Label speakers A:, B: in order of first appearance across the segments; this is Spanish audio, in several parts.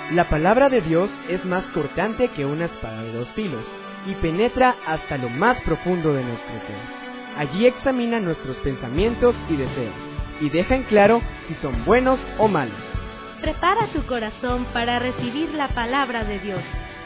A: La palabra de Dios es más cortante que una espada de 2 filos y penetra hasta lo más profundo de nuestro ser. Allí examina nuestros pensamientos y deseos y deja en claro si son buenos o malos.
B: Prepara tu corazón para recibir la palabra de Dios.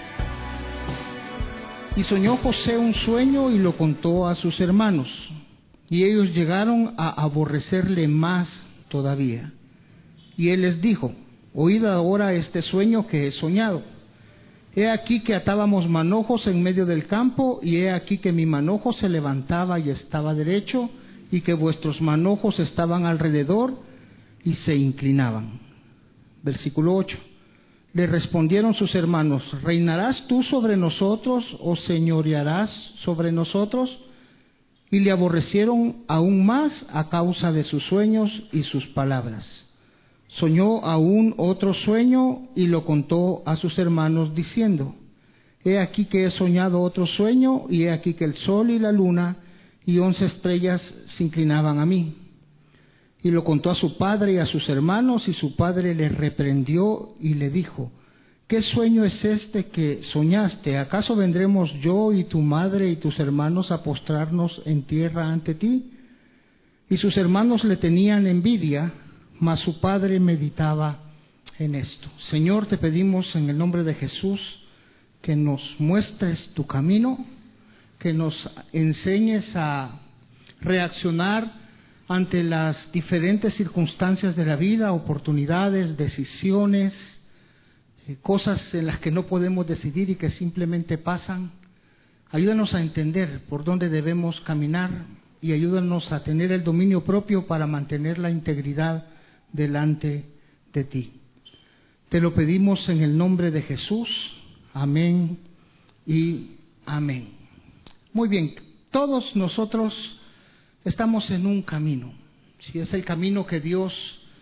C: Y soñó José un sueño y lo contó a sus hermanos, y ellos llegaron a aborrecerle más todavía. Y él les dijo: oíd ahora este sueño que he soñado. He aquí que atábamos manojos en medio del campo, y he aquí que mi manojo se levantaba y estaba derecho, y que vuestros manojos estaban alrededor y se inclinaban. Versículo 8. Le respondieron sus hermanos: ¿reinarás tú sobre nosotros o señorearás sobre nosotros? Y le aborrecieron aún más a causa de sus sueños y sus palabras. Soñó aún otro sueño y lo contó a sus hermanos diciendo: he aquí que he soñado otro sueño, y he aquí que el sol y la luna y 11 estrellas se inclinaban a mí. Y lo contó a su padre y a sus hermanos, y su padre le reprendió y le dijo: ¿qué sueño es este que soñaste? ¿Acaso vendremos yo y tu madre y tus hermanos a postrarnos en tierra ante ti? Y sus hermanos le tenían envidia, mas su padre meditaba en esto. Señor, te pedimos en el nombre de Jesús que nos muestres tu camino, que nos enseñes a reaccionar ante las diferentes circunstancias de la vida, oportunidades, decisiones, cosas en las que no podemos decidir y que simplemente pasan. Ayúdanos a entender por dónde debemos caminar y ayúdanos a tener el dominio propio para mantener la integridad delante de ti. Te lo pedimos en el nombre de Jesús. Amén y amén. Muy bien, todos nosotros estamos en un camino. Si es el camino que Dios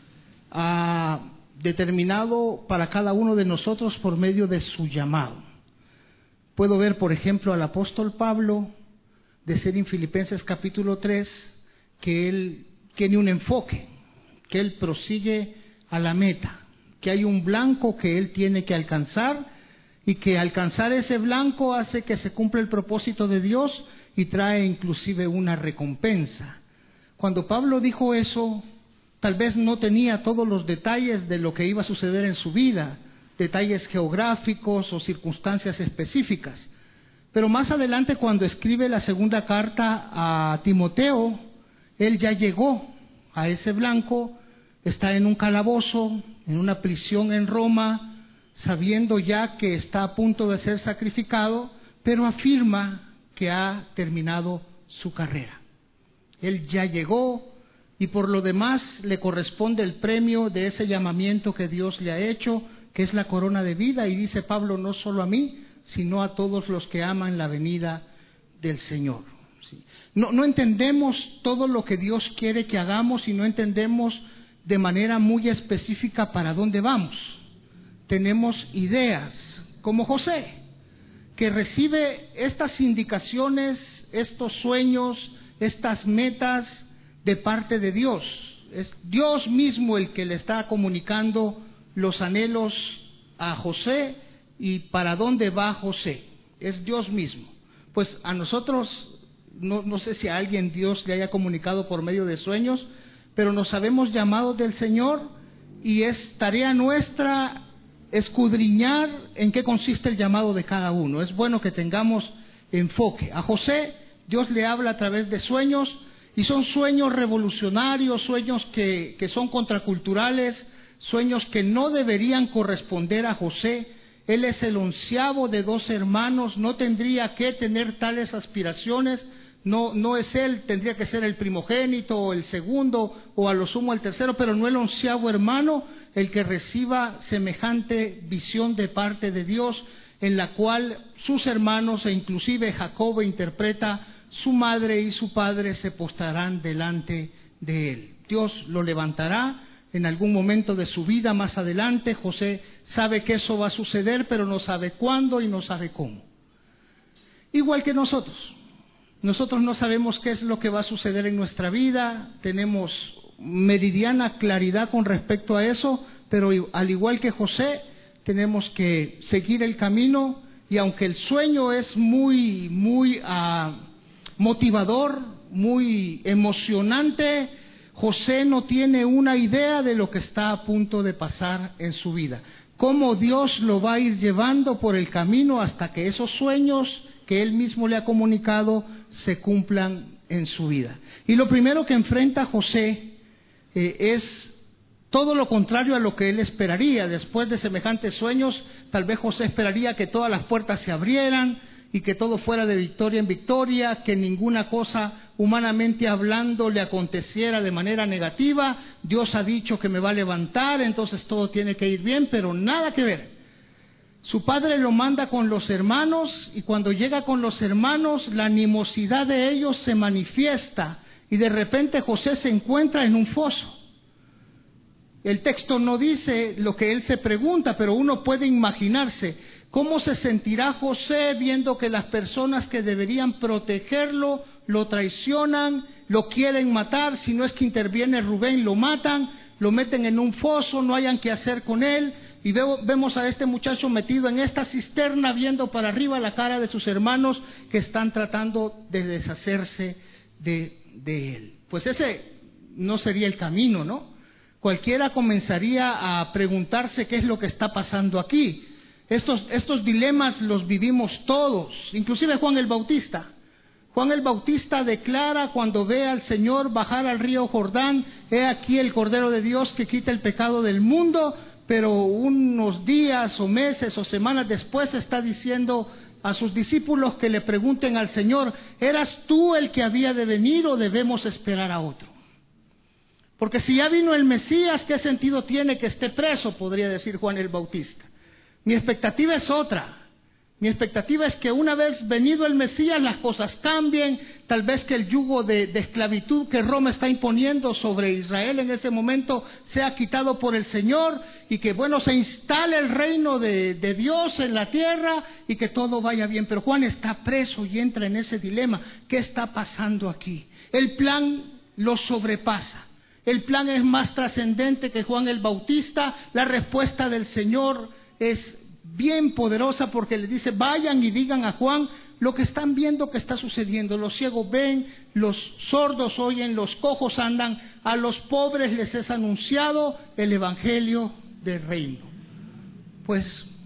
C: ha determinado para cada uno de nosotros por medio de su llamado. Puedo ver, por ejemplo, al apóstol Pablo decir en Filipenses capítulo 3 que él tiene un enfoque, que él prosigue a la meta, que hay un blanco que él tiene que alcanzar y que alcanzar ese blanco hace que se cumpla el propósito de Dios y trae inclusive una recompensa. Cuando Pablo dijo eso, tal vez no tenía todos los detalles de lo que iba a suceder en su vida, detalles geográficos o circunstancias específicas. Pero más adelante, cuando escribe la segunda carta a Timoteo, él ya llegó a ese blanco, está en un calabozo, en una prisión en Roma, sabiendo ya que está a punto de ser sacrificado, pero afirma que ha terminado su carrera. Él ya llegó y por lo demás le corresponde el premio de ese llamamiento que Dios le ha hecho, que es la corona de vida. Y dice Pablo: no solo a mí, sino a todos los que aman la venida del Señor. ¿Sí? No entendemos todo lo que Dios quiere que hagamos y no entendemos de manera muy específica para dónde vamos. Tenemos ideas, como José, que recibe estas indicaciones, estos sueños, estas metas de parte de Dios. Es Dios mismo el que le está comunicando los anhelos a José y para dónde va José. Es Dios mismo. Pues a nosotros, no sé si a alguien Dios le haya comunicado por medio de sueños, pero nos sabemos llamados del Señor y es tarea nuestra escudriñar en qué consiste el llamado de cada uno. Es bueno que tengamos enfoque. A José Dios le habla a través de sueños y son sueños revolucionarios, sueños que son contraculturales, sueños que no deberían corresponder a José. Él es el 11º de 2 hermanos, no tendría que tener tales aspiraciones. No es él, tendría que ser el primogénito o el segundo o a lo sumo el tercero, pero no el 11º hermano el que reciba semejante visión de parte de Dios, en la cual sus hermanos e inclusive Jacob interpreta: su madre y su padre se postrarán delante de él. Dios lo levantará en algún momento de su vida más adelante. José sabe que eso va a suceder, pero no sabe cuándo y no sabe cómo. Igual que nosotros. Nosotros no sabemos qué es lo que va a suceder en nuestra vida, tenemos meridiana claridad con respecto a eso, pero al igual que José, tenemos que seguir el camino, y aunque el sueño es muy motivador, muy emocionante, José no tiene una idea de lo que está a punto de pasar en su vida. Cómo Dios lo va a ir llevando por el camino hasta que esos sueños que Él mismo le ha comunicado se cumplan en su vida. Y lo primero que enfrenta José es todo lo contrario a lo que él esperaría. Después de semejantes sueños, tal vez José esperaría que todas las puertas se abrieran y que todo fuera de victoria en victoria, que ninguna cosa humanamente hablando le aconteciera de manera negativa. Dios ha dicho que me va a levantar, entonces todo tiene que ir bien, pero nada que ver. Su padre lo manda con los hermanos, y cuando llega con los hermanos, la animosidad de ellos se manifiesta, y de repente José se encuentra en un foso. El texto no dice lo que él se pregunta, pero uno puede imaginarse cómo se sentirá José viendo que las personas que deberían protegerlo lo traicionan, lo quieren matar. Si no es que interviene Rubén, lo matan, lo meten en un foso, no hayan qué hacer con él. Y vemos a este muchacho metido en esta cisterna, viendo para arriba la cara de sus hermanos que están tratando de deshacerse de él. Pues ese no sería el camino, ¿no? Cualquiera comenzaría a preguntarse qué es lo que está pasando aquí. Estos dilemas los vivimos todos, inclusive Juan el Bautista. Juan el Bautista declara cuando ve al Señor bajar al río Jordán: he aquí el Cordero de Dios que quita el pecado del mundo. Pero unos días o meses o semanas después está diciendo a sus discípulos que le pregunten al Señor: ¿eras tú el que había de venir o debemos esperar a otro? Porque si ya vino el Mesías, ¿qué sentido tiene que esté preso?, podría decir Juan el Bautista. Mi expectativa es otra. Mi expectativa es que una vez venido el Mesías las cosas cambien, tal vez que el yugo de esclavitud que Roma está imponiendo sobre Israel en ese momento sea quitado por el Señor, y que se instale el reino de Dios en la tierra y que todo vaya bien. Pero Juan está preso y entra en ese dilema. ¿Qué está pasando aquí? El plan lo sobrepasa. El plan es más trascendente que Juan el Bautista. La respuesta del Señor es bien poderosa, porque le dice: vayan y digan a Juan lo que están viendo que está sucediendo. Los ciegos ven, los sordos oyen, los cojos andan, a los pobres les es anunciado el evangelio del reino. Pues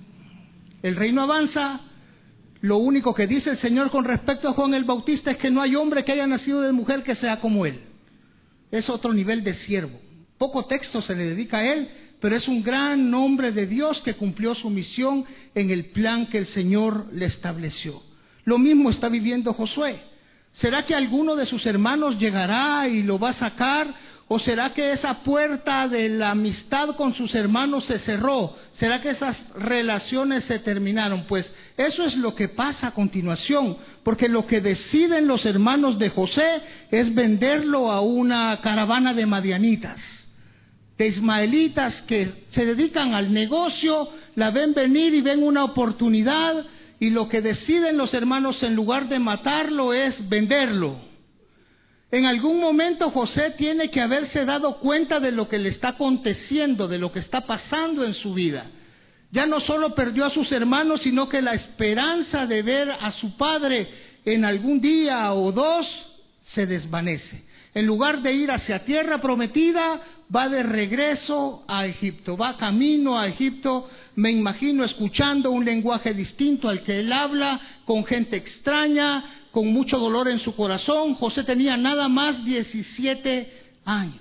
C: el reino avanza. Lo único que dice el Señor con respecto a Juan el Bautista es que no hay hombre que haya nacido de mujer que sea como él. Es otro nivel de siervo. Poco texto se le dedica a él, pero es un gran hombre de Dios que cumplió su misión en el plan que el Señor le estableció. Lo mismo está viviendo Josué. ¿Será que alguno de sus hermanos llegará y lo va a sacar? ¿O será que esa puerta de la amistad con sus hermanos se cerró? ¿Será que esas relaciones se terminaron? Pues eso es lo que pasa a continuación, porque lo que deciden los hermanos de José es venderlo a una caravana de madianitas, de ismaelitas que se dedican al negocio, la ven venir y ven una oportunidad, y lo que deciden los hermanos, en lugar de matarlo, es venderlo. En algún momento José tiene que haberse dado cuenta de lo que le está aconteciendo, de lo que está pasando en su vida. Ya no solo perdió a sus hermanos, sino que la esperanza de ver a su padre en algún día o dos se desvanece. En lugar de ir hacia tierra prometida, va de regreso a Egipto, va camino a Egipto. Me imagino escuchando un lenguaje distinto al que él habla, con gente extraña, con mucho dolor en su corazón. José tenía nada más 17 años.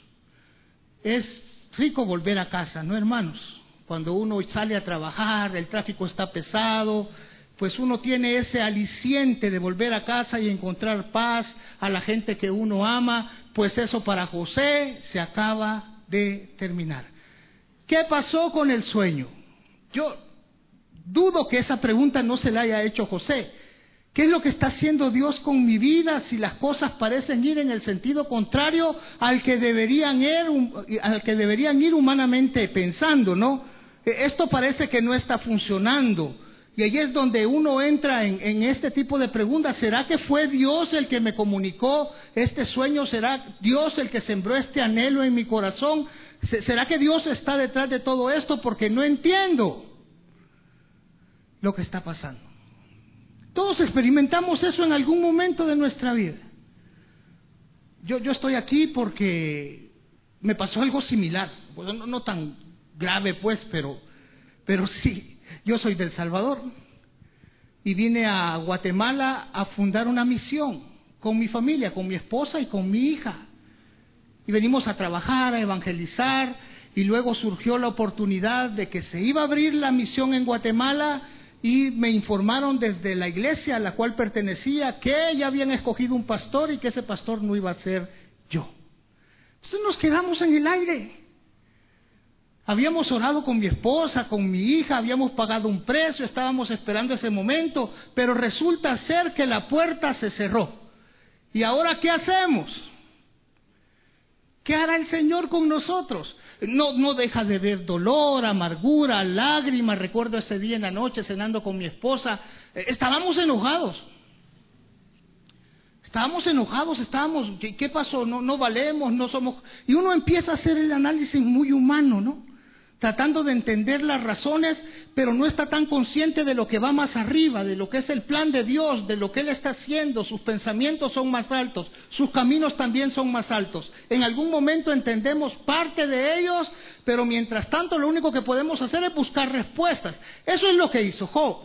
C: Es rico volver a casa, ¿no, hermanos? Cuando uno sale a trabajar, el tráfico está pesado, pues uno tiene ese aliciente de volver a casa y encontrar paz, a la gente que uno ama. Pues eso para José se acaba de terminar. ¿Qué pasó con el sueño? Yo dudo que esa pregunta no se la haya hecho José. ¿Qué es lo que está haciendo Dios con mi vida si las cosas parecen ir en el sentido contrario al que deberían ir humanamente pensando, ¿no? Esto parece que no está funcionando. Y ahí es donde uno entra en este tipo de preguntas. ¿Será que fue Dios el que me comunicó este sueño? ¿Será Dios el que sembró este anhelo en mi corazón? ¿Será que Dios está detrás de todo esto? Porque no entiendo lo que está pasando. Todos experimentamos eso en algún momento de nuestra vida. Yo estoy aquí porque me pasó algo similar. Pues no tan grave pues, pero sí. Yo soy del Salvador y vine a Guatemala a fundar una misión con mi familia, con mi esposa y con mi hija. Y venimos a trabajar, a evangelizar, y luego surgió la oportunidad de que se iba a abrir la misión en Guatemala, y me informaron desde la iglesia a la cual pertenecía que ya habían escogido un pastor y que ese pastor no iba a ser yo. Entonces nos quedamos en el aire. Habíamos orado con mi esposa, con mi hija, habíamos pagado un precio, estábamos esperando ese momento, pero resulta ser que la puerta se cerró. ¿Y ahora qué hacemos? ¿Qué hará el Señor con nosotros? No deja de ver dolor, amargura, lágrimas. Recuerdo ese día en la noche cenando con mi esposa. Estábamos enojados. ¿Qué pasó? No valemos, no somos... Y uno empieza a hacer el análisis muy humano, ¿no? Tratando de entender las razones, pero no está tan consciente de lo que va más arriba, de lo que es el plan de Dios, de lo que Él está haciendo. Sus pensamientos son más altos, sus caminos también son más altos. En algún momento entendemos parte de ellos, pero mientras tanto lo único que podemos hacer es buscar respuestas. Eso es lo que hizo Job.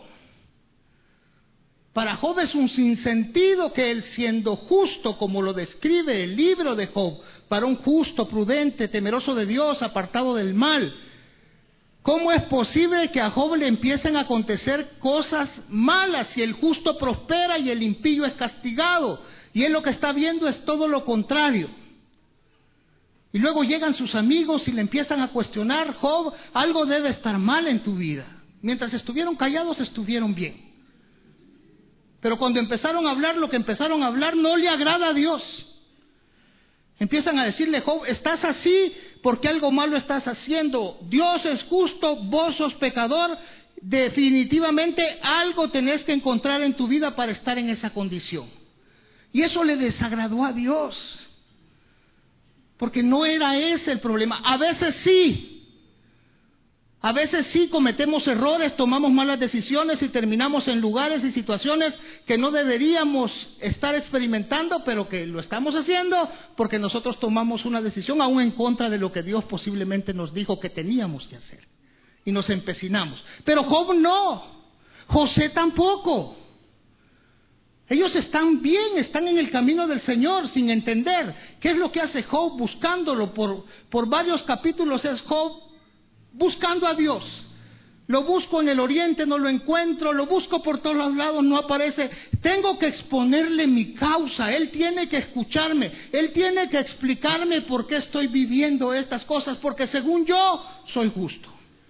C: Para Job es un sinsentido que él, siendo justo, como lo describe el libro de Job, para un justo, prudente, temeroso de Dios, apartado del mal, ¿cómo es posible que a Job le empiecen a acontecer cosas malas si el justo prospera y el impío es castigado? Y él lo que está viendo es todo lo contrario. Y luego llegan sus amigos y le empiezan a cuestionar: Job, algo debe estar mal en tu vida. Mientras estuvieron callados, estuvieron bien. Pero cuando empezaron a hablar, lo que empezaron a hablar no le agrada a Dios. Empiezan a decirle: Job, estás así porque algo malo estás haciendo. Dios es justo, vos sos pecador. Definitivamente algo tenés que encontrar en tu vida para estar en esa condición. Y eso le desagradó a Dios, porque no era ese el problema. A veces sí cometemos errores, tomamos malas decisiones y terminamos en lugares y situaciones que no deberíamos estar experimentando, pero que lo estamos haciendo porque nosotros tomamos una decisión aún en contra de lo que Dios posiblemente nos dijo que teníamos que hacer. Y nos empecinamos. Pero Job no, José tampoco. Ellos están bien, están en el camino del Señor sin entender. ¿Qué es lo que hace Job buscándolo? Por varios capítulos es Job buscando a Dios. Lo busco en el oriente, no lo encuentro, lo busco por todos los lados, no aparece. Tengo que exponerle mi causa, él tiene que escucharme, él tiene que explicarme por qué estoy viviendo estas cosas, porque según yo soy justo.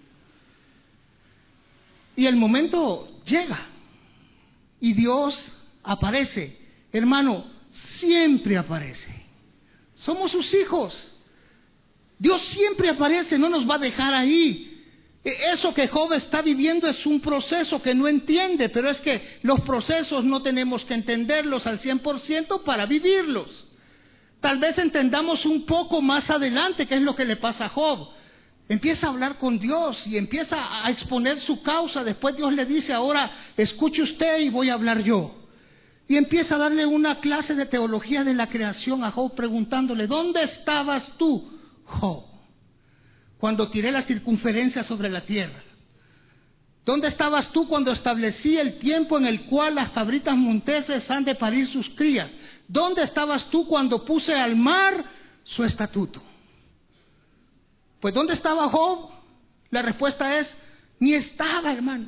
C: Y el momento llega y Dios aparece. Hermano, siempre aparece. Somos sus hijos. Dios siempre aparece, no nos va a dejar ahí. Eso que Job está viviendo es un proceso que no entiende, pero es que los procesos no tenemos que entenderlos al 100% para vivirlos. Tal vez entendamos un poco más adelante qué es lo que le pasa a Job. Empieza a hablar con Dios y empieza a exponer su causa. Después Dios le dice: ahora escuche usted y voy a hablar yo. Y empieza a darle una clase de teología de la creación a Job, preguntándole: ¿dónde estabas tú, Job, cuando tiré la circunferencia sobre la tierra? ¿Dónde estabas tú cuando establecí el tiempo en el cual las cabritas monteses han de parir sus crías? ¿Dónde estabas tú cuando puse al mar su estatuto? Pues ¿dónde estaba Job? La respuesta es: ni estaba, hermano.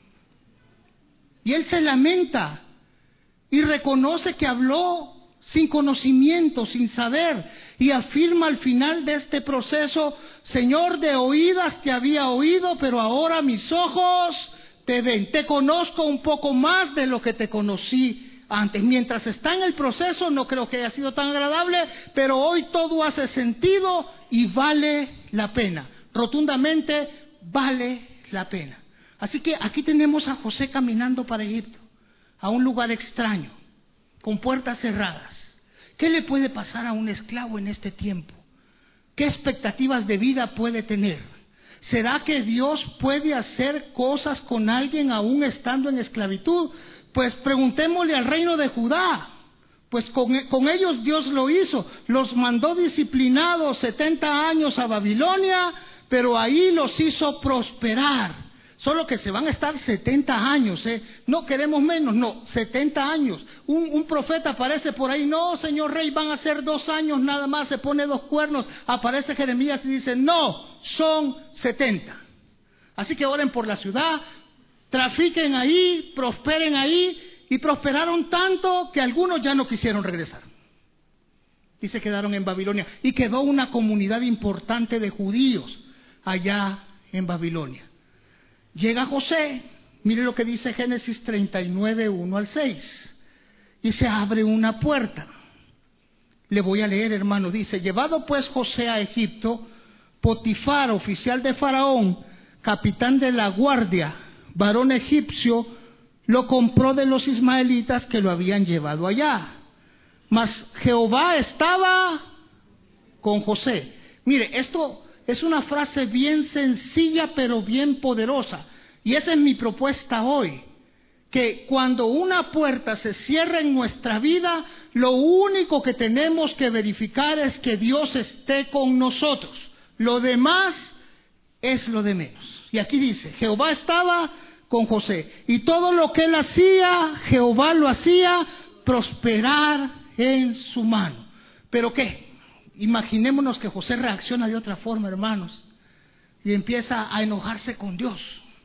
C: Y él se lamenta y reconoce que habló sin conocimiento, sin saber, y afirma al final de este proceso: Señor, de oídas te había oído, pero ahora mis ojos te ven. Te conozco un poco más de lo que te conocí antes. Mientras está en el proceso no creo que haya sido tan agradable, pero hoy todo hace sentido y vale la pena. Rotundamente vale la pena. Así que aquí tenemos a José caminando para Egipto, a un lugar extraño, con puertas cerradas. ¿Qué le puede pasar a un esclavo en este tiempo? ¿Qué expectativas de vida puede tener? ¿Será que Dios puede hacer cosas con alguien aún estando en esclavitud? Pues preguntémosle al reino de Judá. Pues con ellos Dios lo hizo. Los mandó disciplinados 70 años a Babilonia, pero ahí los hizo prosperar. Solo que se van a estar 70 años, No queremos menos, no, 70 años. Un profeta aparece por ahí, no, señor rey, van a ser 2 años nada más, se pone 2 cuernos. Aparece Jeremías y dice, no, son 70. Así que oren por la ciudad, trafiquen ahí, prosperen ahí, y prosperaron tanto que algunos ya no quisieron regresar. Y se quedaron en Babilonia. Y quedó una comunidad importante de judíos allá en Babilonia. Llega José, mire lo que dice Génesis 39, 1 al 6. Y se abre una puerta. Le voy a leer, hermano. Dice, llevado pues José a Egipto, Potifar, oficial de Faraón, capitán de la guardia, varón egipcio, lo compró de los ismaelitas que lo habían llevado allá. Mas Jehová estaba con José. Mire, esto es una frase bien sencilla pero bien poderosa. Y esa es mi propuesta hoy. Que cuando una puerta se cierra en nuestra vida, lo único que tenemos que verificar es que Dios esté con nosotros. Lo demás es lo de menos. Y aquí dice, Jehová estaba con José. Y todo lo que él hacía, Jehová lo hacía prosperar en su mano. ¿Pero qué? Imaginémonos que José reacciona de otra forma, hermanos, y empieza a enojarse con Dios.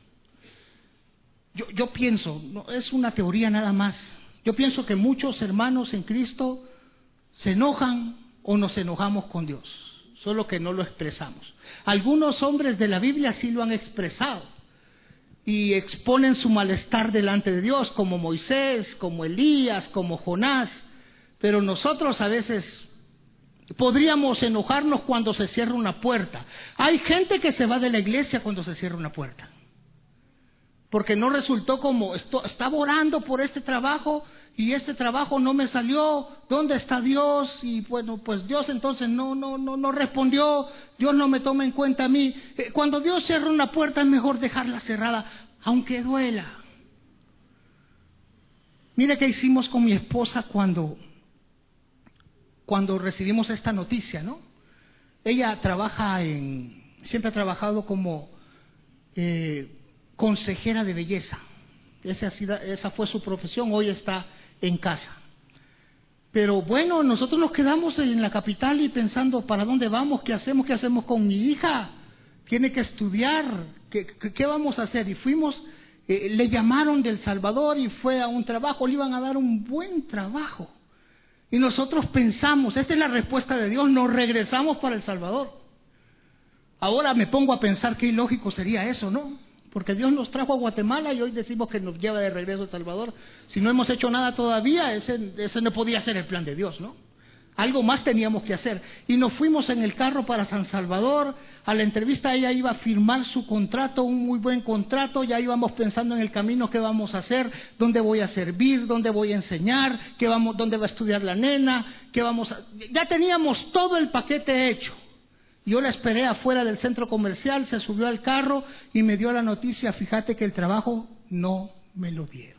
C: Yo pienso, no es una teoría nada más, yo pienso que muchos hermanos en Cristo se enojan o nos enojamos con Dios, solo que no lo expresamos. Algunos hombres de la Biblia sí lo han expresado y exponen su malestar delante de Dios, como Moisés, como Elías, como Jonás, pero nosotros a veces podríamos enojarnos cuando se cierra una puerta. Hay gente que se va de la iglesia cuando se cierra una puerta, porque no resultó como, estaba orando por este trabajo y este trabajo no me salió, ¿dónde está Dios? Y bueno, pues Dios entonces no respondió, Dios no me toma en cuenta a mí. Cuando Dios cierra una puerta es mejor dejarla cerrada, aunque duela. Mire qué hicimos con mi esposa cuando recibimos esta noticia, ¿no? Ella siempre ha trabajado como consejera de belleza. Esa fue su profesión, hoy está en casa. Pero bueno, nosotros nos quedamos en la capital y pensando, ¿para dónde vamos? ¿Qué hacemos con mi hija? Tiene que estudiar, ¿qué vamos a hacer? Y fuimos, le llamaron de El Salvador y fue a un trabajo, le iban a dar un buen trabajo. Y nosotros pensamos, esta es la respuesta de Dios, nos regresamos para El Salvador. Ahora me pongo a pensar qué ilógico sería eso, ¿no? Porque Dios nos trajo a Guatemala y hoy decimos que nos lleva de regreso a El Salvador. Si no hemos hecho nada todavía, ese no podía ser el plan de Dios, ¿no? Algo más teníamos que hacer. Y nos fuimos en el carro para San Salvador. A la entrevista ella iba a firmar su contrato, un muy buen contrato. Ya íbamos pensando en el camino, qué vamos a hacer, dónde voy a servir, dónde voy a enseñar, dónde va a estudiar la nena, ya teníamos todo el paquete hecho. Yo la esperé afuera del centro comercial, se subió al carro y me dio la noticia, fíjate que el trabajo no me lo dieron.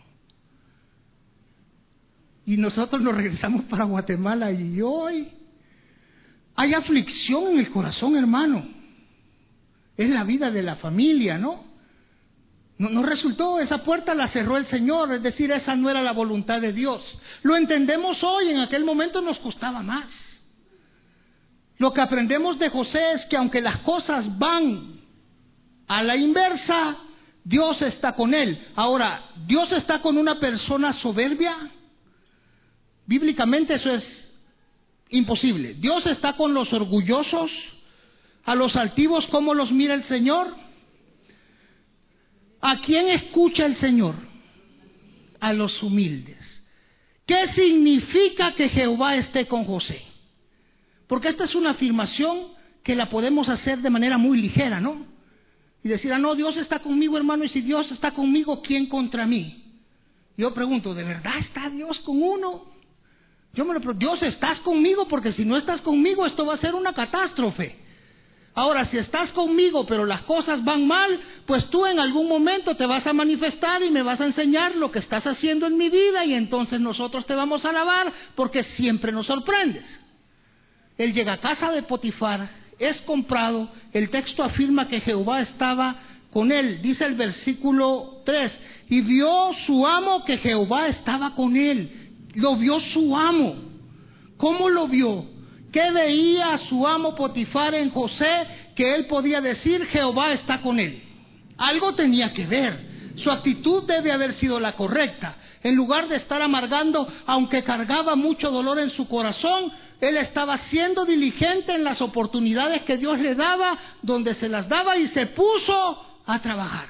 C: Y nosotros nos regresamos para Guatemala y hoy hay aflicción en el corazón, hermano. Es la vida de la familia, ¿no? No resultó, esa puerta la cerró el Señor, es decir, esa no era la voluntad de Dios. Lo entendemos hoy, en aquel momento nos costaba más. Lo que aprendemos de José es que aunque las cosas van a la inversa, Dios está con él. Ahora, ¿Dios está con una persona soberbia? Bíblicamente eso es imposible. Dios está con los orgullosos, a los altivos, ¿cómo los mira el Señor? ¿A quién escucha el Señor? A los humildes. ¿Qué significa que Jehová esté con José? Porque esta es una afirmación que la podemos hacer de manera muy ligera, ¿no? Y decir, no, Dios está conmigo, hermano, y si Dios está conmigo, ¿quién contra mí? Yo pregunto, ¿de verdad está Dios con uno? Yo me lo pregunto, Dios, ¿estás conmigo? Porque si no estás conmigo, esto va a ser una catástrofe. Ahora, si estás conmigo, pero las cosas van mal, pues tú en algún momento te vas a manifestar y me vas a enseñar lo que estás haciendo en mi vida, y entonces nosotros te vamos a alabar, porque siempre nos sorprendes. Él llega a casa de Potifar, es comprado, el texto afirma que Jehová estaba con él. Dice el versículo 3, y vio su amo que Jehová estaba con él. Lo vio su amo. ¿Cómo lo vio? ¿Qué veía su amo Potifar en José que él podía decir Jehová está con él? Algo tenía que ver. Su actitud debe haber sido la correcta. En lugar de estar amargando, aunque cargaba mucho dolor en su corazón, él estaba siendo diligente en las oportunidades que Dios le daba, donde se las daba, y se puso a trabajar.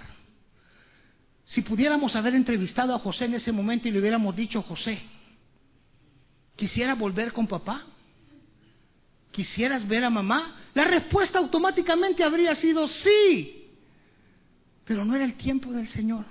C: Si pudiéramos haber entrevistado a José en ese momento y le hubiéramos dicho: José, ¿quisiera volver con papá? ¿Quisieras ver a mamá? La respuesta automáticamente habría sido sí. Pero no era el tiempo del Señor.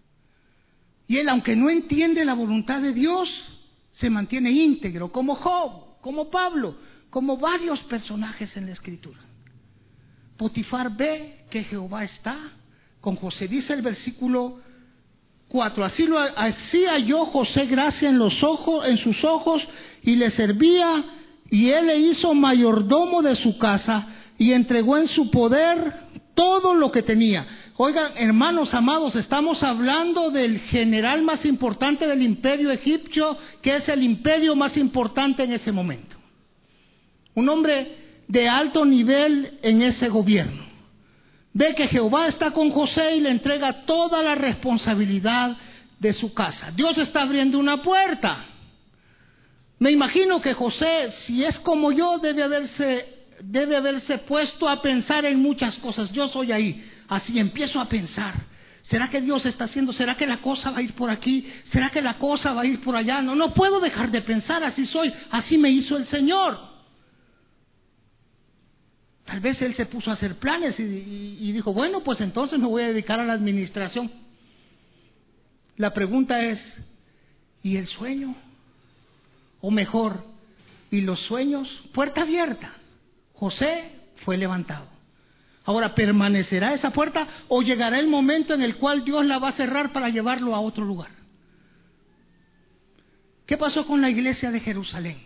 C: Y él, aunque no entiende la voluntad de Dios, se mantiene íntegro, como Job, como Pablo, como varios personajes en la Escritura. Potifar ve que Jehová está con José. Dice el versículo 4, así halló José gracia en sus ojos, y le servía, y él le hizo mayordomo de su casa, y entregó en su poder todo lo que tenía. Oigan, hermanos amados, estamos hablando del general más importante del imperio egipcio, que es el imperio más importante en ese momento. Un hombre de alto nivel en ese gobierno. Ve que Jehová está con José y le entrega toda la responsabilidad de su casa. Dios está abriendo una puerta. Me imagino que José, si es como yo, debe haberse puesto a pensar en muchas cosas. Yo soy ahí, así empiezo a pensar. ¿Será que Dios está haciendo? ¿Será que la cosa va a ir por aquí? ¿Será que la cosa va a ir por allá? No puedo dejar de pensar, así soy, así me hizo el Señor. Tal vez él se puso a hacer planes y dijo: bueno, pues entonces me voy a dedicar a la administración. La pregunta es: ¿y el sueño? O mejor, ¿y los sueños? Puerta abierta. José fue levantado. Ahora, ¿permanecerá esa puerta o llegará el momento en el cual Dios la va a cerrar para llevarlo a otro lugar? ¿Qué pasó con la iglesia de Jerusalén?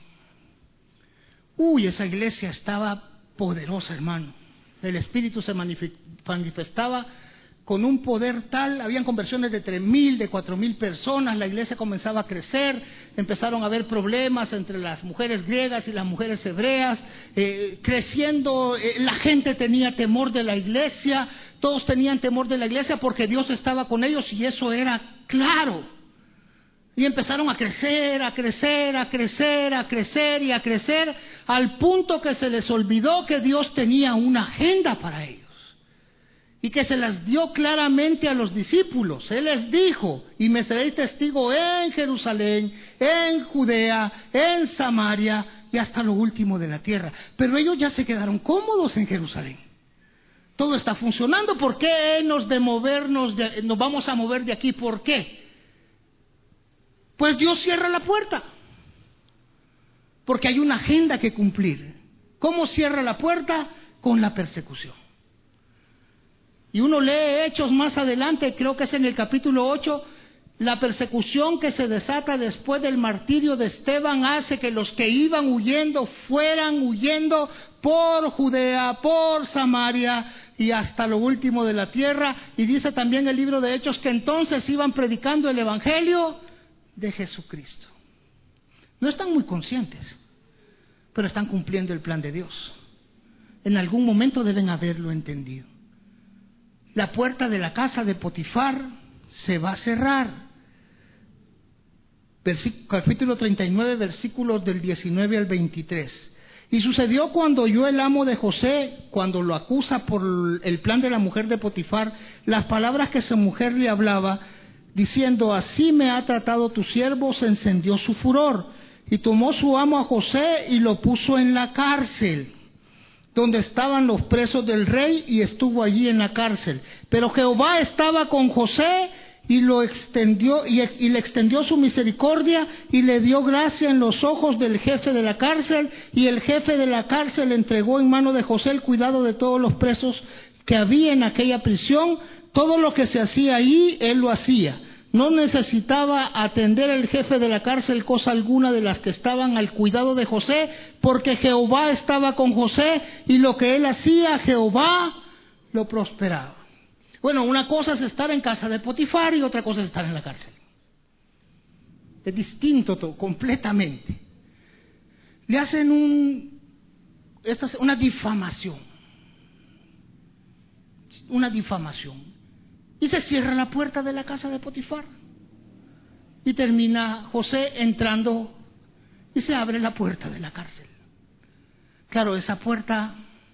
C: Esa iglesia estaba poderosa, hermano. El Espíritu se manifestaba con un poder tal. Habían conversiones de 3,000, de 4,000 personas. La iglesia comenzaba a crecer. Empezaron a haber problemas entre las mujeres griegas y las mujeres hebreas. Creciendo, la gente tenía temor de la iglesia. Todos tenían temor de la iglesia porque Dios estaba con ellos, y eso era claro. Y empezaron a crecer, a crecer, a crecer, a crecer y a crecer, al punto que se les olvidó que Dios tenía una agenda para ellos. Y que se las dio claramente a los discípulos. Él les dijo: y me seréis testigo en Jerusalén, en Judea, en Samaria y hasta lo último de la tierra. Pero ellos ya se quedaron cómodos en Jerusalén. Todo está funcionando. ¿Por qué nos vamos a mover de aquí? ¿Por qué? Pues Dios cierra la puerta. Porque hay una agenda que cumplir. ¿Cómo cierra la puerta? Con la persecución. Y uno lee Hechos más adelante, creo que es en el capítulo 8, la persecución que se desata después del martirio de Esteban hace que los que iban huyendo fueran huyendo por Judea, por Samaria y hasta lo último de la tierra. Y dice también el libro de Hechos que entonces iban predicando el evangelio de Jesucristo. No están muy conscientes, pero están cumpliendo el plan de Dios. En algún momento deben haberlo entendido. La puerta de la casa de Potifar se va a cerrar. Capítulo 39, versículos del 19 al 23. Y sucedió cuando oyó el amo de José, cuando lo acusa por el plan de la mujer de Potifar, las palabras que su mujer le hablaba, diciendo: así me ha tratado tu siervo, se encendió su furor. Y tomó su amo a José y lo puso en la cárcel, donde estaban los presos del rey, y estuvo allí en la cárcel. Pero Jehová estaba con José, y lo extendió y le extendió su misericordia y le dio gracia en los ojos del jefe de la cárcel, y el jefe de la cárcel entregó en mano de José el cuidado de todos los presos que había en aquella prisión. Todo lo que se hacía ahí, él lo hacía. No necesitaba atender el jefe de la cárcel cosa alguna de las que estaban al cuidado de José, porque Jehová estaba con José, y lo que él hacía, Jehová lo prosperaba. Bueno, una cosa es estar en casa de Potifar y otra cosa es estar en la cárcel. Es distinto todo, completamente. Le hacen una difamación. Una difamación. Y se cierra la puerta de la casa de Potifar. Y termina José entrando y se abre la puerta de la cárcel. Claro, esa puerta,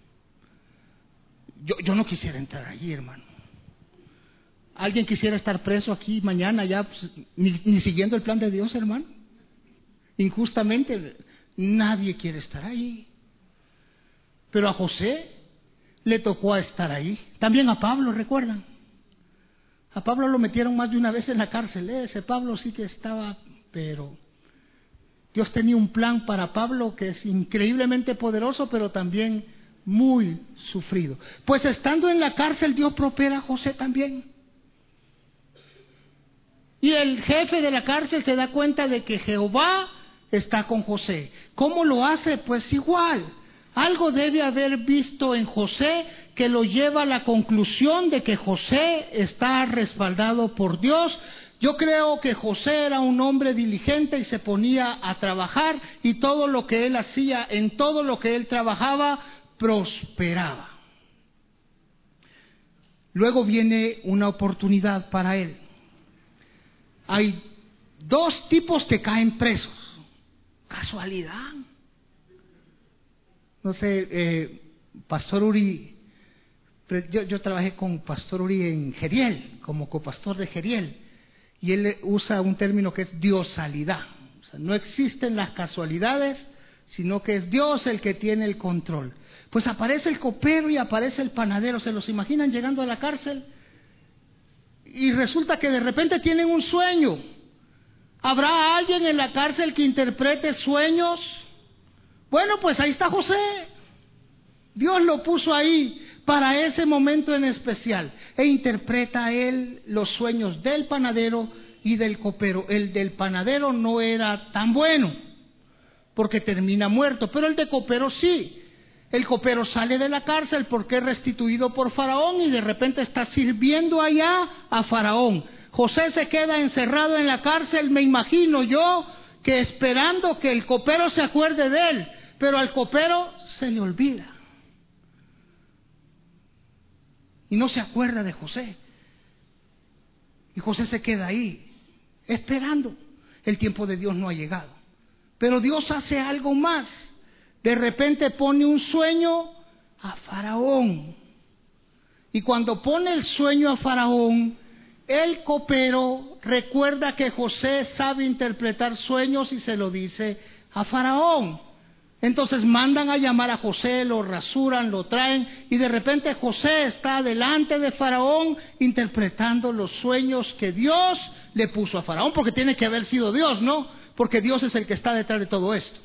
C: yo no quisiera entrar allí, hermano. ¿Alguien quisiera estar preso aquí mañana ya, pues, ni siguiendo el plan de Dios, hermano? Injustamente, nadie quiere estar ahí. Pero a José le tocó estar ahí. También a Pablo, ¿recuerdan? A Pablo lo metieron más de una vez en la cárcel. Ese Pablo sí que estaba, pero Dios tenía un plan para Pablo que es increíblemente poderoso, pero también muy sufrido. Pues estando en la cárcel, Dios prospera a José también. Y el jefe de la cárcel se da cuenta de que Jehová está con José. ¿Cómo lo hace? Pues igual. Algo debe haber visto en José que lo lleva a la conclusión de que José está respaldado por Dios. Yo creo que José era un hombre diligente y se ponía a trabajar, y todo lo que él hacía, en todo lo que él trabajaba, prosperaba. Luego viene una oportunidad para él. Hay dos tipos que caen presos. Casualidad. No sé, Pastor Uri, yo trabajé con Pastor Uri en Jeriel, como copastor de Jeriel, y él usa un término que es diosalidad. O sea, no existen las casualidades, sino que es Dios el que tiene el control. Pues aparece el copero y aparece el panadero. ¿Se los imaginan llegando a la cárcel? Y resulta que de repente tienen un sueño. ¿Habrá alguien en la cárcel que interprete sueños? Bueno, pues ahí está José. Dios lo puso ahí para ese momento en especial. E interpreta él los sueños del panadero y del copero. El del panadero no era tan bueno, porque termina muerto, pero el de copero sí. El copero sale de la cárcel porque es restituido por Faraón y de repente está sirviendo allá a Faraón. José se queda encerrado en la cárcel, me imagino yo, que esperando que el copero se acuerde de él, pero al copero se le olvida. Y no se acuerda de José. Y José se queda ahí, esperando. El tiempo de Dios no ha llegado. Pero Dios hace algo más. De repente pone un sueño a Faraón. Y cuando pone el sueño a Faraón, el copero recuerda que José sabe interpretar sueños y se lo dice a Faraón. Entonces mandan a llamar a José, lo rasuran, lo traen, y de repente José está delante de Faraón interpretando los sueños que Dios le puso a Faraón, porque tiene que haber sido Dios, ¿no? Porque Dios es el que está detrás de todo esto.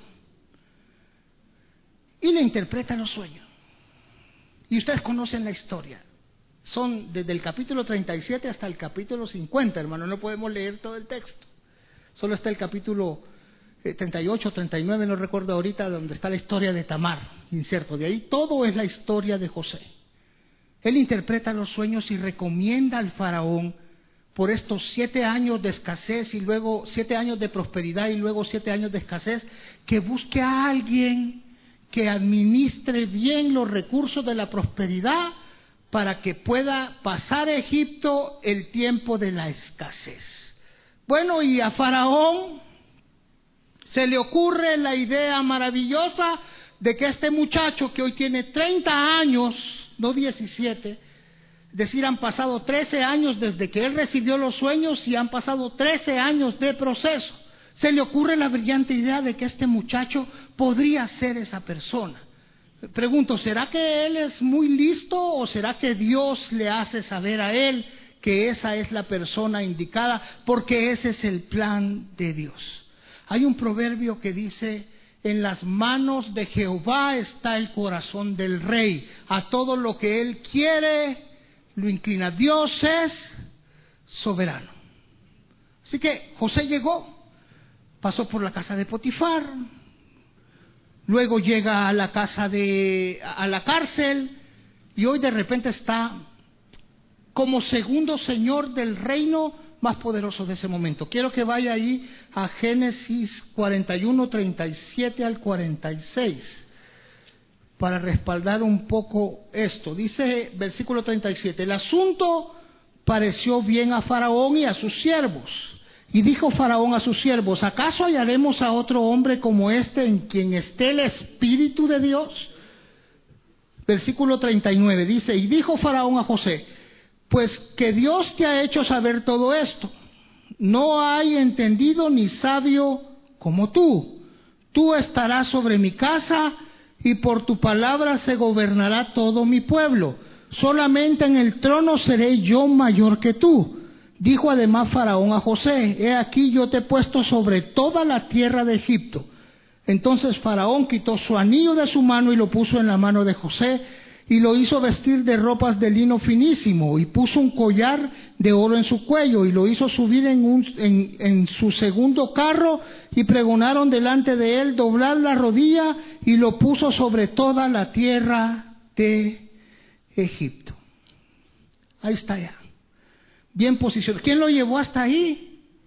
C: Y le interpreta los sueños. Y ustedes conocen la historia. Son desde el capítulo 37 hasta el capítulo 50, hermano. No podemos leer todo el texto. Solo está el capítulo 38, 39, no recuerdo ahorita, donde está la historia de Tamar, incierto. De ahí todo es la historia de José. Él interpreta los sueños y recomienda al faraón por estos 7 años de escasez y luego 7 años de prosperidad y luego 7 años de escasez, que busque a alguien que administre bien los recursos de la prosperidad para que pueda pasar a Egipto el tiempo de la escasez. Bueno, y a Faraón se le ocurre la idea maravillosa de que este muchacho que hoy tiene 30 años, no 17, es decir, han pasado 13 años desde que él recibió los sueños y han pasado 13 años de proceso. Se le ocurre la brillante idea de que este muchacho podría ser esa persona. Pregunto, ¿será que él es muy listo o será que Dios le hace saber a él que esa es la persona indicada, porque ese es el plan de Dios. Hay un proverbio que dice: en las manos de Jehová está el corazón del rey, a todo lo que él quiere lo inclina. Dios es soberano. Así que José llegó, pasó por la casa de Potifar, luego llega a la cárcel, y hoy de repente está como segundo señor del reino más poderoso de ese momento. Quiero que vaya ahí a Génesis 41, 37 al 46, para respaldar un poco esto. Dice versículo 37: el asunto pareció bien a Faraón y a sus siervos. Y dijo Faraón a sus siervos: ¿acaso hallaremos a otro hombre como este en quien esté el Espíritu de Dios? Versículo 39 dice: y dijo Faraón a José: pues que Dios te ha hecho saber todo esto. No hay entendido ni sabio como tú. Tú estarás sobre mi casa, y por tu palabra se gobernará todo mi pueblo. Solamente en el trono seré yo mayor que tú. Dijo además Faraón a José: he aquí yo te he puesto sobre toda la tierra de Egipto. Entonces Faraón quitó su anillo de su mano y lo puso en la mano de José, y lo hizo vestir de ropas de lino finísimo, y puso un collar de oro en su cuello, y lo hizo subir en su segundo carro, y pregonaron delante de él doblar la rodilla, y lo puso sobre toda la tierra de Egipto. Ahí está ya, bien posicionado. ¿Quién lo llevó hasta ahí?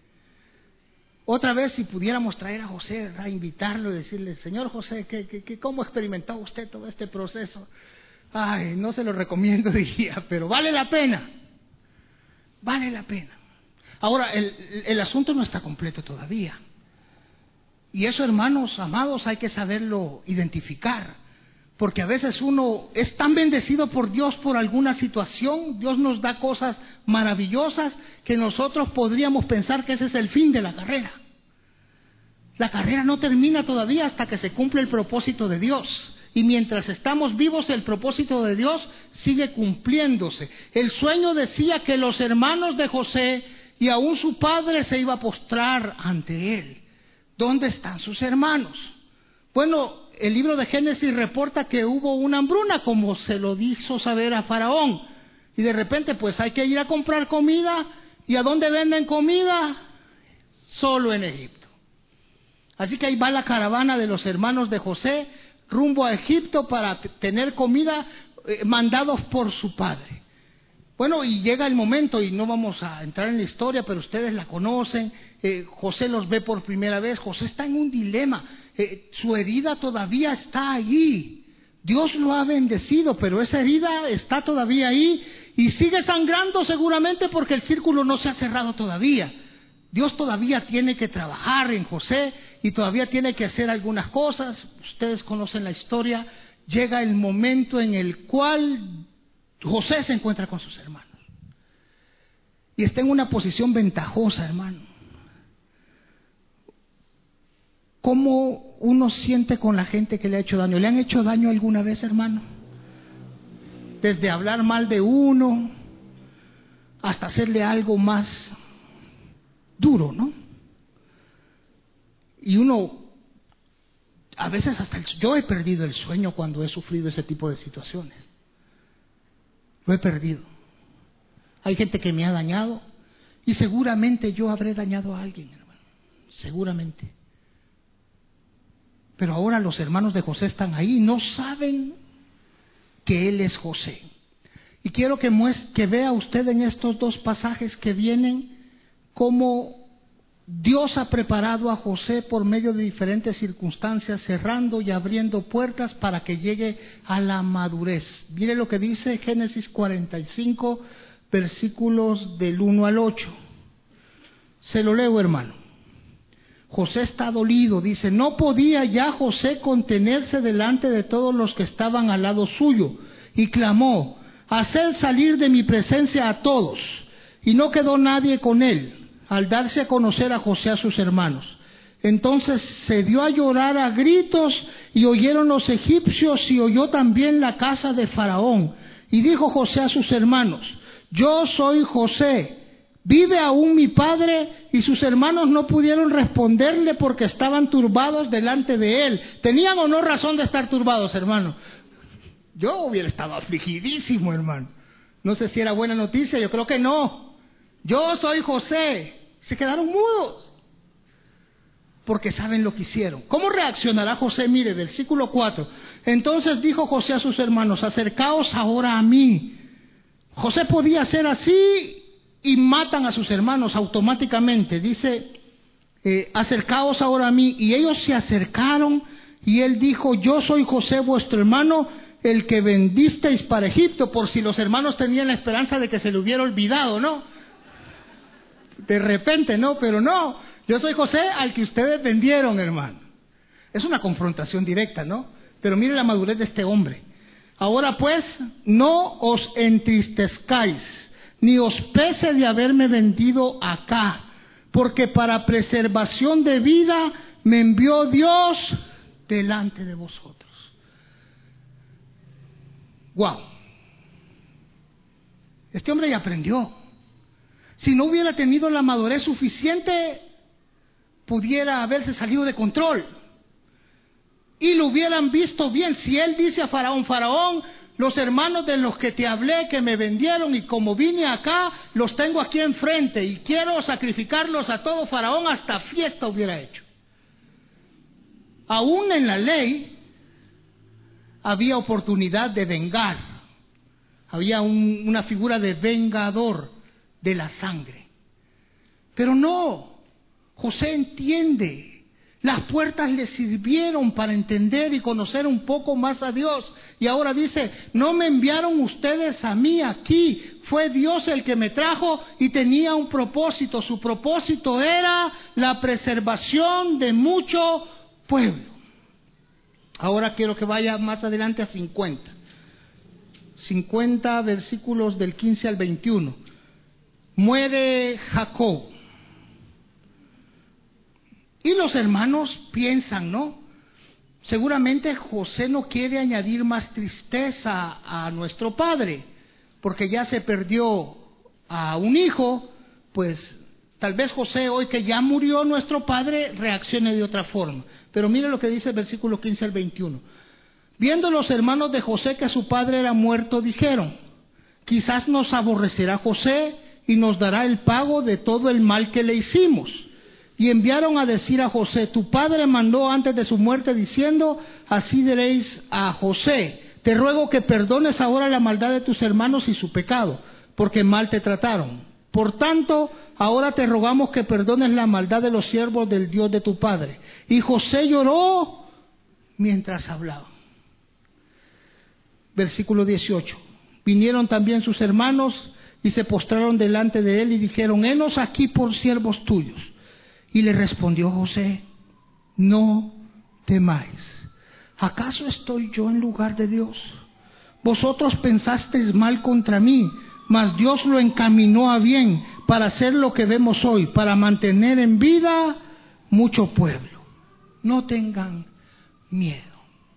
C: Otra vez, si pudiéramos traer a José, a invitarlo y decirle: señor José, ¿cómo experimentó usted todo este proceso? Ay, no se lo recomiendo, diría, pero vale la pena. Vale la pena. Ahora, el asunto no está completo todavía. Y eso, hermanos amados, hay que saberlo identificar. Porque a veces uno es tan bendecido por Dios por alguna situación, Dios nos da cosas maravillosas, que nosotros podríamos pensar que ese es el fin de la carrera. La carrera no termina todavía hasta que se cumple el propósito de Dios. Y mientras estamos vivos, el propósito de Dios sigue cumpliéndose. El sueño decía que los hermanos de José y aún su padre se iba a postrar ante él. ¿Dónde están sus hermanos? Bueno, el libro de Génesis reporta que hubo una hambruna, como se lo hizo saber a Faraón. Y de repente pues hay que ir a comprar comida. ¿Y a dónde venden comida? Solo en Egipto. Así que ahí va la caravana de los hermanos de José rumbo a Egipto para tener comida, mandados por su padre. Bueno, y llega el momento, y no vamos a entrar en la historia, pero ustedes la conocen. José los ve por primera vez. José está en un dilema. Su herida todavía está allí. Dios lo ha bendecido, pero esa herida está todavía ahí y sigue sangrando seguramente porque el círculo no se ha cerrado todavía. Dios todavía tiene que trabajar en José y todavía tiene que hacer algunas cosas. Ustedes conocen la historia. Llega el momento en el cual José se encuentra con sus hermanos y está en una posición ventajosa, hermano. ¿Cómo uno siente con la gente que le ha hecho daño? ¿Le han hecho daño alguna vez, hermano? Desde hablar mal de uno hasta hacerle algo más duro, ¿no? Y uno, a veces yo he perdido el sueño cuando he sufrido ese tipo de situaciones. Lo he perdido. Hay gente que me ha dañado y seguramente yo habré dañado a alguien, hermano. Seguramente. Pero ahora los hermanos de José están ahí y no saben que él es José. Y quiero que vea usted en estos dos pasajes que vienen cómo Dios ha preparado a José por medio de diferentes circunstancias, cerrando y abriendo puertas para que llegue a la madurez. Mire lo que dice Génesis 45, versículos del 1 al 8. Se lo leo, hermano. José está dolido, dice: no podía ya José contenerse delante de todos los que estaban al lado suyo, y clamó: haced salir de mi presencia a todos. Y no quedó nadie con él, al darse a conocer a José a sus hermanos. Entonces se dio a llorar a gritos, y oyeron los egipcios, y oyó también la casa de Faraón. Y dijo José a sus hermanos: yo soy José, ¿vive aún mi padre? Y sus hermanos no pudieron responderle porque estaban turbados delante de él. ¿Tenían o no razón de estar turbados, hermano? Yo hubiera estado afligidísimo, hermano. No sé si era buena noticia, yo creo que no. Yo soy José. Se quedaron mudos porque saben lo que hicieron. ¿Cómo reaccionará José? Mire, versículo 4. Entonces dijo José a sus hermanos, acercaos ahora a mí. José podía hacer así y matan a sus hermanos automáticamente. Dice, acercaos ahora a mí. Y ellos se acercaron y él dijo, yo soy José vuestro hermano, el que vendisteis para Egipto. Por si los hermanos tenían la esperanza de que se le hubiera olvidado, ¿no? De repente, no, pero no. Yo soy José al que ustedes vendieron, hermano. Es una confrontación directa, ¿no? Pero mire la madurez de este hombre. Ahora pues, no os entristezcáis, ni os pese de haberme vendido acá, porque para preservación de vida me envió Dios delante de vosotros. ¡Wow! Este hombre ya aprendió. Si no hubiera tenido la madurez suficiente, pudiera haberse salido de control. Y lo hubieran visto bien. Si él dice a Faraón, Faraón, los hermanos de los que te hablé, que me vendieron, y como vine acá, los tengo aquí enfrente, y quiero sacrificarlos a todo Faraón, hasta fiesta hubiera hecho. Aún en la ley, había oportunidad de vengar. Había una figura de vengador de la sangre. Pero no, José entiende. Las puertas le sirvieron para entender y conocer un poco más a Dios. Y ahora dice, no me enviaron ustedes a mí aquí. Fue Dios el que me trajo y tenía un propósito. Su propósito era la preservación de mucho pueblo. Ahora quiero que vaya más adelante a 50. 50 versículos del 15 al 21. Muere Jacob. Y los hermanos piensan, ¿no? Seguramente José no quiere añadir más tristeza a nuestro padre, porque ya se perdió a un hijo, pues tal vez José, hoy que ya murió nuestro padre, reaccione de otra forma. Pero mire lo que dice el versículo 15 al 21. Viendo los hermanos de José que su padre era muerto, dijeron, quizás nos aborrecerá José y nos dará el pago de todo el mal que le hicimos. Y enviaron a decir a José, tu padre mandó antes de su muerte diciendo, así diréis a José, te ruego que perdones ahora la maldad de tus hermanos y su pecado, porque mal te trataron. Por tanto, ahora te rogamos que perdones la maldad de los siervos del Dios de tu padre. Y José lloró mientras hablaba. Versículo 18. Vinieron también sus hermanos y se postraron delante de él y dijeron, henos aquí por siervos tuyos. Y le respondió José, no temáis. ¿Acaso estoy yo en lugar de Dios? Vosotros pensasteis mal contra mí, mas Dios lo encaminó a bien para hacer lo que vemos hoy, para mantener en vida mucho pueblo. No tengan miedo.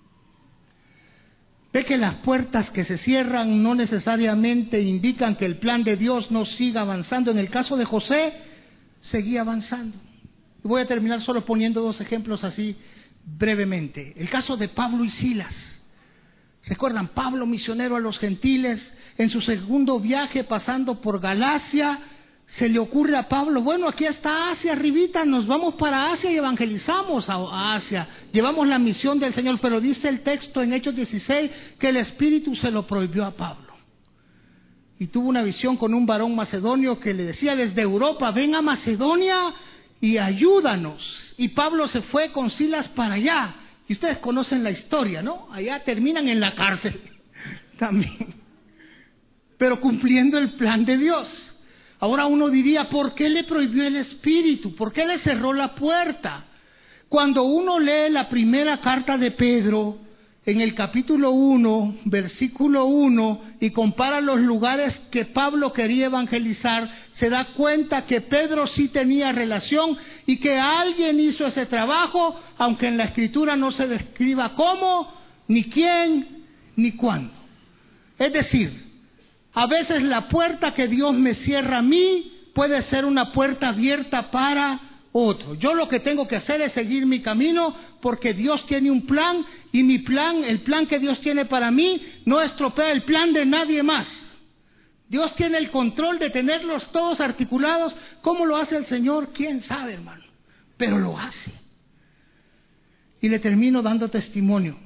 C: Ve que las puertas que se cierran no necesariamente indican que el plan de Dios no siga avanzando. En el caso de José, seguía avanzando. Voy a terminar solo poniendo dos ejemplos así brevemente. El caso de Pablo y Silas. ¿Recuerdan? Pablo, misionero a los gentiles, en su segundo viaje pasando por Galacia, se le ocurre a Pablo, bueno, aquí está Asia arribita, nos vamos para Asia y evangelizamos a Asia, llevamos la misión del Señor, pero dice el texto en Hechos 16 que el Espíritu se lo prohibió a Pablo. Y tuvo una visión con un varón macedonio que le decía desde Europa, ven a Macedonia y ayúdanos. Y Pablo se fue con Silas para allá. Y ustedes conocen la historia, ¿no? Allá terminan en la cárcel también. Pero cumpliendo el plan de Dios. Ahora uno diría, ¿por qué le prohibió el Espíritu? ¿Por qué le cerró la puerta? Cuando uno lee la primera carta de Pedro, en el capítulo 1, versículo 1, y compara los lugares que Pablo quería evangelizar, se da cuenta que Pedro sí tenía relación y que alguien hizo ese trabajo, aunque en la Escritura no se describa cómo, ni quién, ni cuándo. Es decir, A veces la puerta que Dios me cierra a mí puede ser una puerta abierta para otro. Yo lo que tengo que hacer es seguir mi camino, porque Dios tiene un plan, y mi plan, el plan que Dios tiene para mí, no estropea el plan de nadie más. Dios tiene el control de tenerlos todos articulados. ¿Cómo lo hace el Señor? ¿Quién sabe, hermano? Pero lo hace. Y le termino dando testimonio.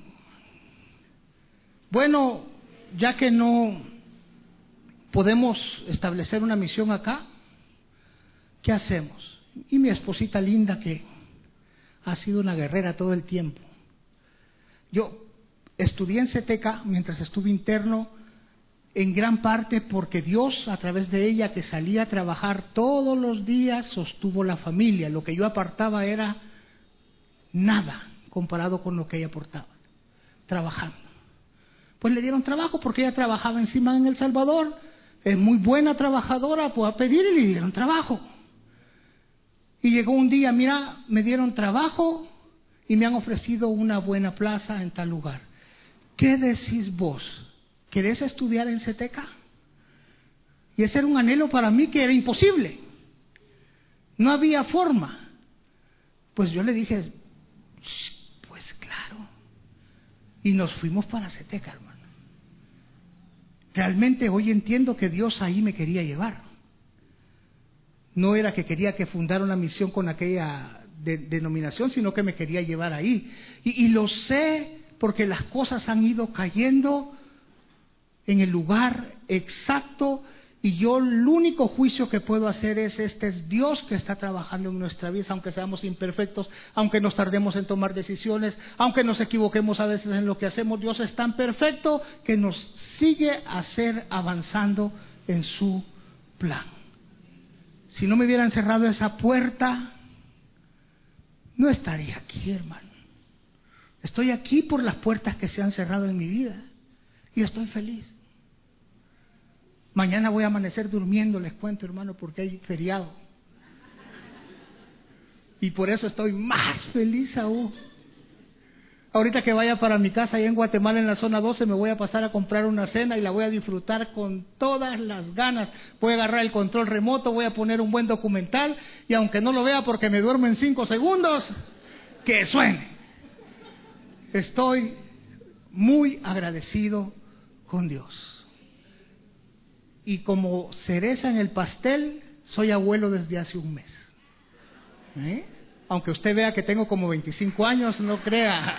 C: Bueno, ya que no podemos establecer una misión acá, ¿qué hacemos? Y mi esposita linda, que ha sido una guerrera todo el tiempo. Yo estudié en CETECA mientras estuve interno, en gran parte porque Dios, a través de ella, que salía a trabajar todos los días, sostuvo la familia. Lo que yo apartaba era nada comparado con lo que ella aportaba, trabajando. Pues le dieron trabajo porque ella trabajaba encima en El Salvador, es muy buena trabajadora, pues a pedir y le dieron trabajo. Y llegó un día, mira, me dieron trabajo y me han ofrecido una buena plaza en tal lugar. ¿Qué decís vos? ¿Querés estudiar en CETECA? Y ese era un anhelo para mí que era imposible. No había forma. Pues yo le dije, pues claro. Y nos fuimos para CETECA, hermano. Realmente hoy entiendo que Dios ahí me quería llevar. No era que quería que fundara una misión con aquella denominación, sino que me quería llevar ahí. Y lo sé porque las cosas han ido cayendo en el lugar exacto, y yo el único juicio que puedo hacer es: este es Dios que está trabajando en nuestra vida, aunque seamos imperfectos, aunque nos tardemos en tomar decisiones, aunque nos equivoquemos a veces en lo que hacemos. Dios es tan perfecto que nos sigue avanzando en su plan. Si no me hubieran cerrado esa puerta, no estaría aquí, hermano. Estoy aquí por las puertas que se han cerrado en mi vida y estoy feliz. Mañana voy a amanecer durmiendo, les cuento, hermano, porque hay feriado. Y por eso estoy más feliz aún. Ahorita que vaya para mi casa allá en Guatemala, en la zona 12, me voy a pasar a comprar una cena y la voy a disfrutar con todas las ganas. Voy a agarrar el control remoto, voy a poner un buen documental, y aunque no lo vea porque me duermo en 5 segundos, que suene. Estoy muy agradecido con Dios. Y como cereza en el pastel, soy abuelo desde hace un mes. Aunque usted vea que tengo como 25 años, no crea.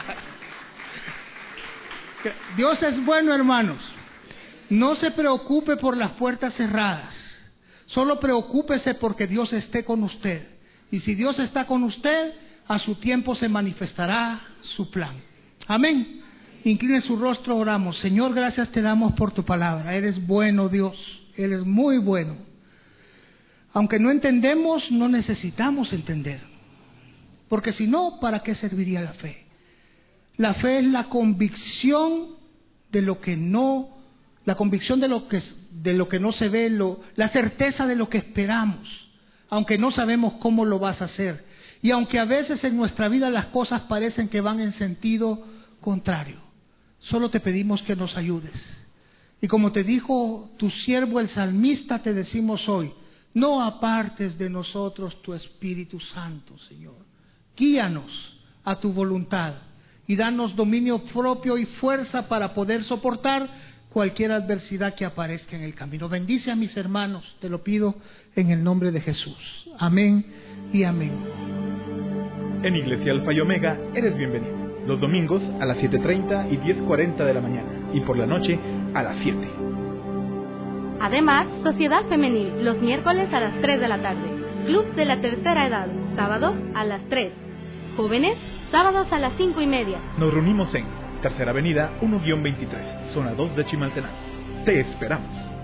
C: Dios es bueno, hermanos. No se preocupe por las puertas cerradas. Solo preocúpese porque Dios esté con usted. Y si Dios está con usted, a su tiempo se manifestará su plan. Amén. Incline su rostro, oramos. Señor, gracias te damos por tu palabra. Eres bueno, Dios. Eres muy bueno. Aunque no entendemos, no necesitamos entender. Porque si no, ¿para qué serviría la fe? La fe es la convicción de lo que no, la convicción de lo que no se ve, la certeza de lo que esperamos, aunque no sabemos cómo lo vas a hacer. Y aunque a veces en nuestra vida las cosas parecen que van en sentido contrario, solo te pedimos que nos ayudes. Y como te dijo tu siervo el salmista, te decimos hoy: no apartes de nosotros tu Espíritu Santo, Señor. Guíanos a tu voluntad y danos dominio propio y fuerza para poder soportar cualquier adversidad que aparezca en el camino. Bendice a mis hermanos, te lo pido en el nombre de Jesús. Amén y amén.
D: En Iglesia Alfa y Omega eres bienvenido. Los domingos a las 7:30 y 10:40 de la mañana, y por la noche a las 7.
B: Además, Sociedad Femenil, los miércoles a las 3 de la tarde. Club de la Tercera Edad, sábados a las 3. Jóvenes, sábados a las 5:30.
D: Nos reunimos en Tercera Avenida 1-23, zona 2 de Chimaltenango. Te esperamos.